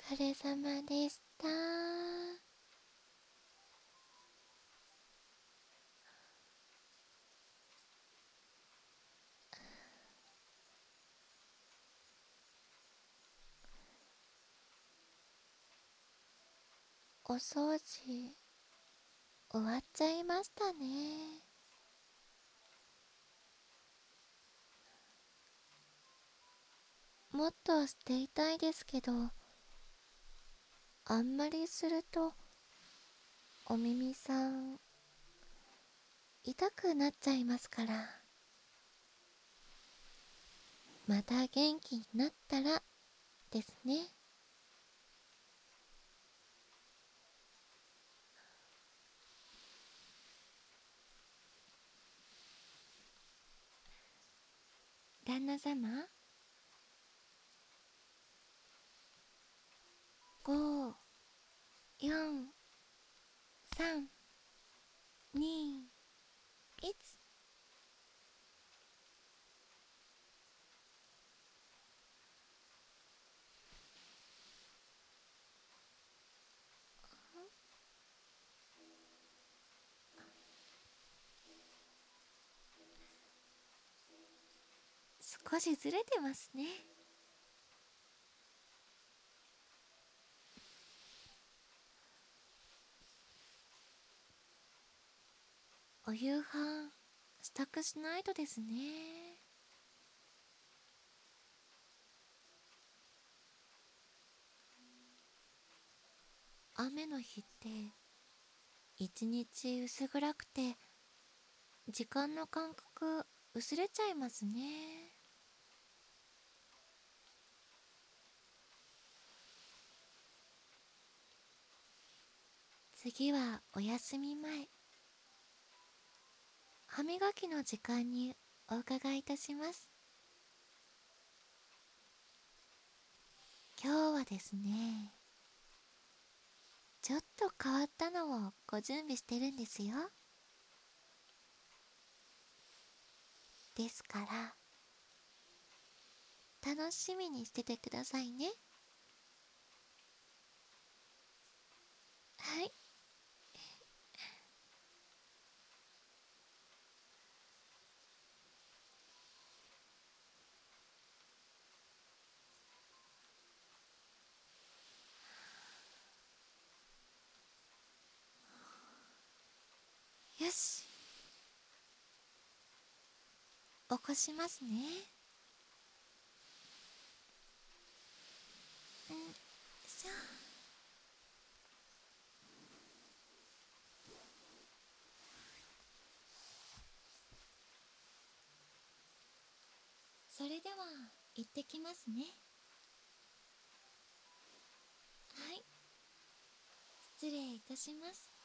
疲れ様でした。お掃除終わっちゃいましたね。もっとしていたいですけど、あんまりするとお耳さん痛くなっちゃいますから。また元気になったらですね。旦那様、5、4、3、2、1。少しずれてますね。お夕飯支度しないとですね。雨の日って一日薄暗くて時間の感覚薄れちゃいますね。次はお休み前、歯磨きの時間にお伺いいたします。今日はですね、ちょっと変わったのをご準備してるんですよ。ですから楽しみにしててくださいね。はい。よし、起こしますね。しょ。それでは行ってきますね。はい、失礼いたします。